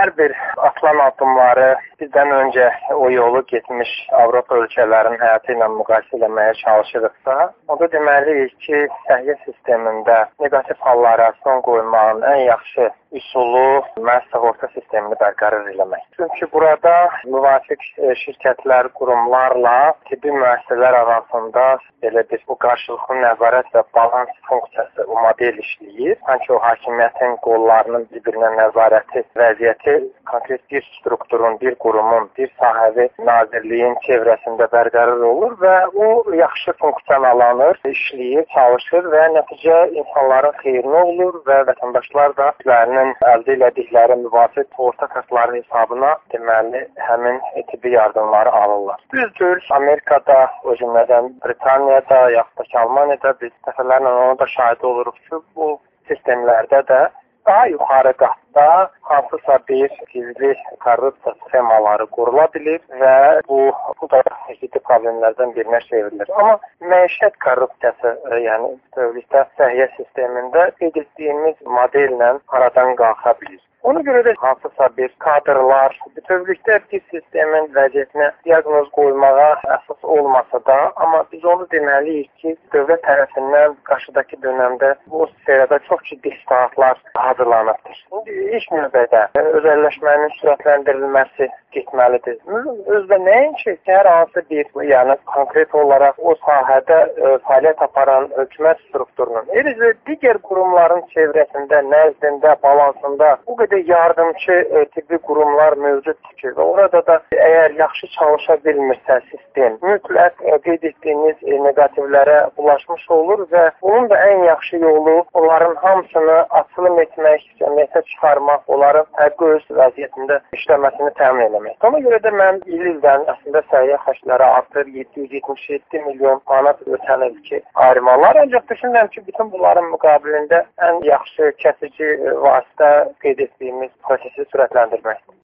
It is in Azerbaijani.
Hər bir atılan addımları bizdən öncə o yolu getmiş Avropa ölkələrinin həyatı ilə müqayisə etməyə çalışırıqsa, o da deməliyik ki, səhiyyə sistemində neqativ hallara son qoymağın ən yaxşı üsulu məhz sığorta sistemini bərqərar eləmək. Çünki burada müvafiq şirkətlər, qurumlarla tibbi müəssisələr arasında belə bir bu qarşılıqlı nəzarət və balans funksiyası o model işləyir. Sanki o hakimiyyətin qollarının bir-birinə nəzarəti vəziyyəti konkret bir strukturun, bir qurumun, bir sahəvi nazirliyin çevrəsində bərqərar olur və o yaxşı funksiyalanır, işləyir, çalışır və nəticə insanların xeyrinə olur və vətəndaşlar da özlərinin əldə elədikləri müvafiq sığorta kartları hesabına deməli həmin tibbi yardımları alırlar. Düzdür, Amerikada, o cümlədən Britaniyada, yaxud da Almaniyada biz dəfələrlə ona da şahid oluruq ki, bu sistemlərdə də daha yuxarı qatda hansısa bir gizli korrupsiya sxemaları qurula bilir və bu da ciddi problemlərdən birinə çevrilir. Amma məişət korrupsiyası, yəni bütövlükdə səhiyyə sistemində qeyd etdiyimiz modellə aradan qalxa bilir. Ona görə də hansısa bir kadrlar bütövlükdə bir sistemin vəziyyətinə diaqnoz qoymağa əsas olmasa da, amma biz onu deməliyik ki, dövlət tərəfindən qarşıdakı dönəmdə bu sferada çox ciddi islahatlar hazırlanıbdır. İndi ilk növbədə özəlləşmənin sürətləndirilməsi getməlidir. Özdə nəinki hər hansı bir, yəni konkret olaraq o sahədə fəaliyyət aparan hökumət strukturunun, eləcə digər qurumların çevrəsində, nəzdində, balansında bu qədər yardımçı tibbi qurumlar mövcuddur ki, və orada da əgər yaxşı çalışa bilmirsə sistem, mütləq qeyd etdiyiniz negativlərə ulaşmış olur və bunun da ən yaxşı yolu onların hamısını açılım etmək, cəmiyyətə çıxarmaq, onların həqiqi öz vəziyyətində işləməsini təmin etmək. Ona görə də mən il-ildən əslində səhiyyə xərcləri artır, 777 milyon manat ötən ilki ayrımalar. Ancaq düşünürəm ki, bütün bunların müqabilində ən yaxşı kəsici vasitə qeyd etdiyimiz prosesi sürətləndirməkdir.